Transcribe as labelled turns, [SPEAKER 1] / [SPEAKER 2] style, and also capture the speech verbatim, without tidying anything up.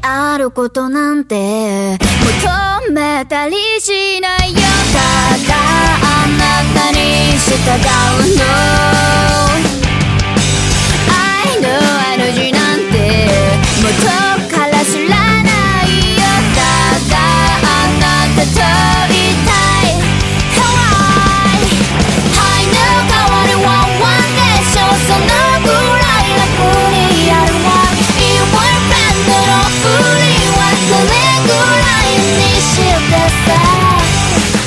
[SPEAKER 1] あることなんて求めたりしないよ。ただあなたに従うの